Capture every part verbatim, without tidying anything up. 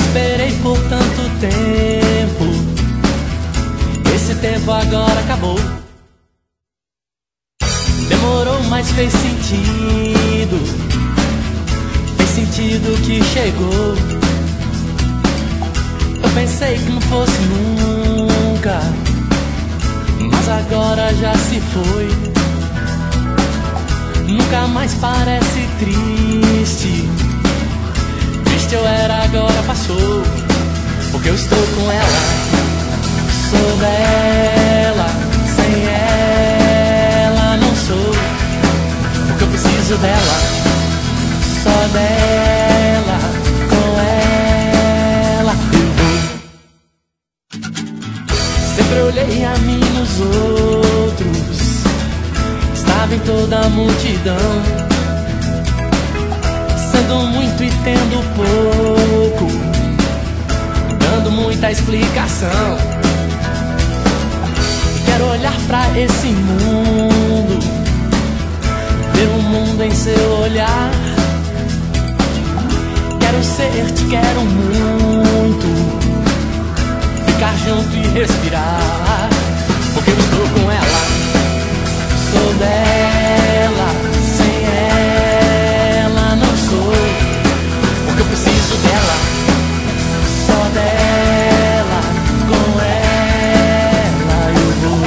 Esperei por tanto tempo, esse tempo agora acabou. Demorou, mas fez sentido, fez sentido que chegou. Eu pensei que não fosse nunca, mas agora já se foi. Nunca mais parece triste, triste eu era, agora passou. Porque eu estou com ela, sou dela, sem ela não sou. Porque eu preciso dela, só dela, com ela eu vou. Sempre olhei a mim nos outros, estava em toda a multidão, sendo muito e tendo pouco, dando muita explicação. Quero olhar pra esse mundo, ver o mundo em seu olhar. Quero ser, te quero muito, ficar junto e respirar. Porque eu estou com ela, sou dela, sem ela não sou. Porque eu preciso dela, só dela, com ela eu vou.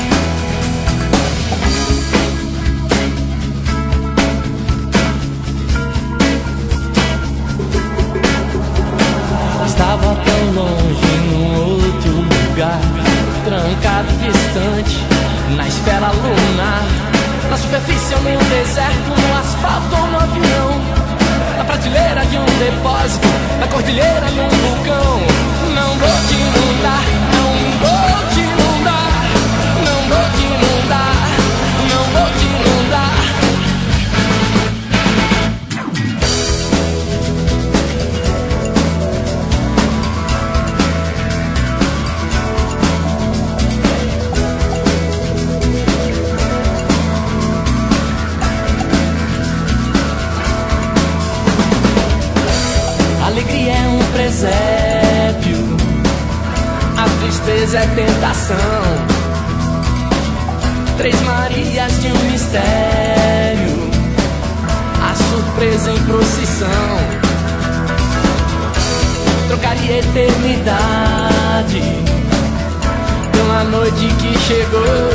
Estava tão longe num outro lugar, trancado, distante, na esfera lunar, na superfície ou no deserto, no asfalto ou no avião, na prateleira de um depósito, na cordilheira de um vulcão. Não vou te inundar, não vou te inundar, não vou te inundar, não vou te inundar. Alegria é um presépio, a tristeza é tentação. Três Marias de um mistério, a surpresa em procissão. Trocaria eternidade pela noite que chegou,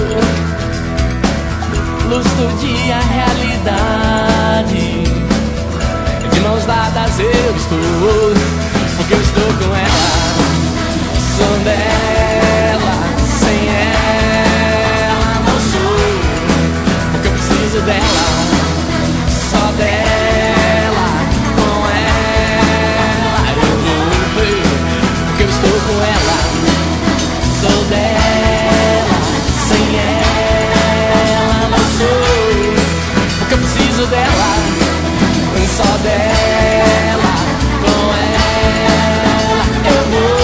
luz do dia, realidade. De mãos dadas eu estou, porque eu estou com ela, sou dela, sem ela não sou. Porque eu preciso dela, só dela, com ela eu vou. Porque eu estou com ela, sou dela, sem ela não sou. Porque eu preciso dela, só dela, com ela eu vou.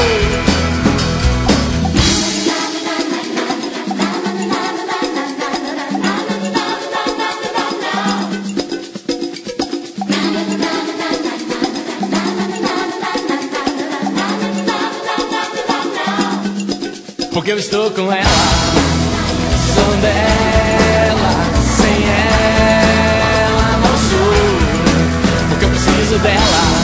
Porque eu estou com ela, sou dela, sem ela não sou. Porque eu preciso dela,